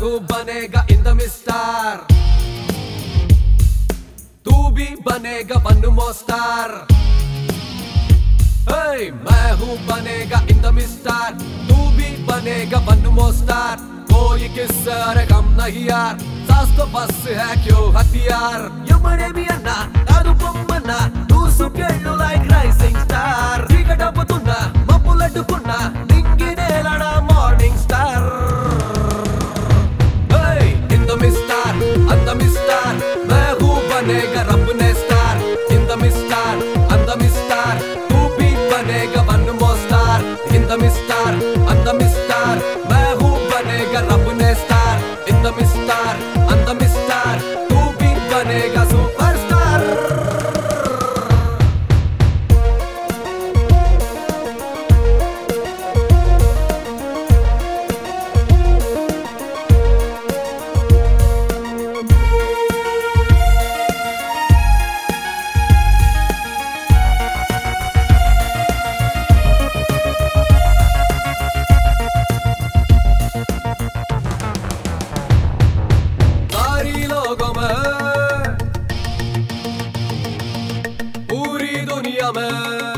हूँ बनेगा इन the mister, तू भी बनेगा वन मोर स्टार। मैं हूँ बनेगा इन द मिस्टर, तू भी बनेगा वन मोर स्टार। कोई किस्से अरे कम नहीं यार, सास तो बस है क्यों हथियार। यमने भी अन्ना कादु పొమ్మన్నా దూసుకెళ్ళు like rising star। చీకటప్పుతున్నా మబ్బులడ్డుకున్నా నింగి నేలడా morning star. In the mister on the mister, मैं हूँ बनेगा रब ने star. In the mister on the mister, तू भी बनेगा one more star. In the mister on the mister, मैं हूँ बनेगा रब ने star. In the mister on the mister, तू भी बनेगा सुपरस्टार। सारी लोगों में, पूरी दुनिया में,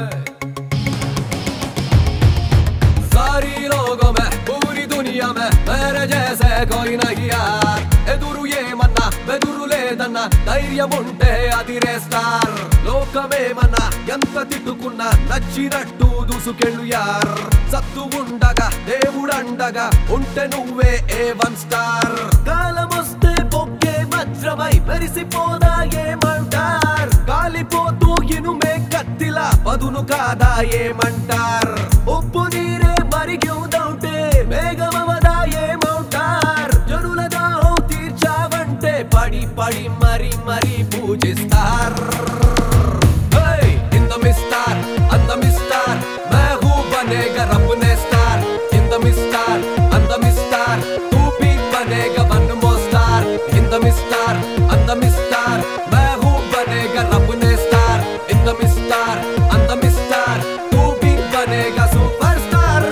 सारी लोगों में पूरी दुनिया में मेरे जैसे कोई नहीं यार। ఎదురు ఏమన్నా బెదురు లేదన్నా ధైర్యముంటే అది రే స్టార్। లోకమేమన్నా ఎంత తిట్టుకున్నా నచ్చినట్టు దూసుకెళ్ళు యార్। సత్తు ఉండగా దేవుడండగా ఉంటే నువ్వే A1 స్టార్। కాలమొస్తే పొక్కే వజ్రమై మెరిసిపోదా ఏమంటార్। కాలిపోతూ ఇనుమే కత్తిలా పదును కాదా ఏమంటార్। ఉప్పు నీరే మరిగివుదంటే మేఘమవదా ఏమంటార్। జనుల దాహం తీర్చావంటే పడి పడి మరి మరి పూజిస్తార్। In the mister on the mister, मैं हूँ बनेगा रब ने star. In the mister on the mister, तू भी बनेगा one more star. In the mister on the mister, मैं हूँ बनेगा रब ने star. In the mister on the mister, तू भी बनेगा सुपरस्टार।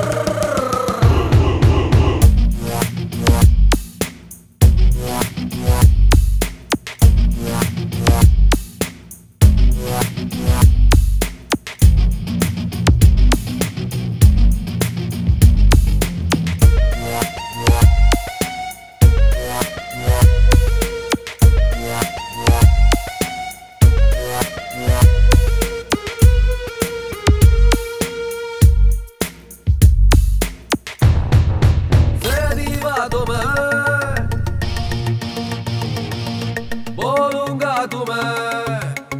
बोलूंगा तुम्हें,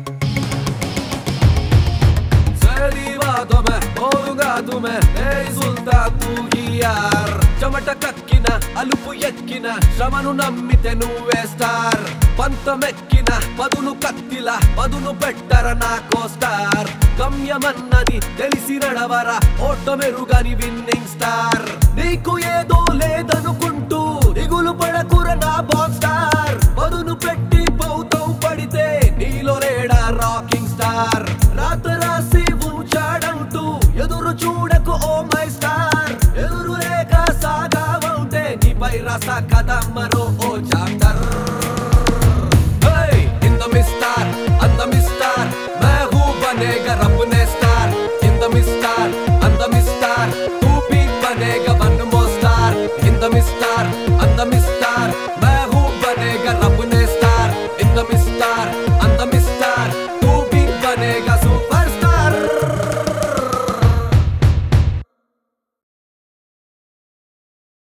सदी बातों में बोलूंगा तुम्हें, मेरी सुल्तान तू ही यार। చెమట కక్కిన అలుపు ఎక్కిన శ్రమను నమ్మితే నువ్వే స్టార్। పంతమెక్కిన పదును కత్తిలా పదును పెట్టర నాకో స్టార్। గమ్యమన్నది తెలిసి నడవరా ఓటమెరుగని విన్నింగ్ స్టార్। నీకు ఏదో లేదనుకుంటూ దిగులు పడకుర నా బాక్స్ స్టార్। పదును పెట్టి పౌతం పడితే నీలో రేడా రాకింగ్ స్టార్। రాత రాసి ఉంచాడంటూ ఎదురు చూడకు ఓ మై స్టార్। ఎదురు లేక సాగావంటే నీపై రస కథ మరో ఓ చాప్టర్।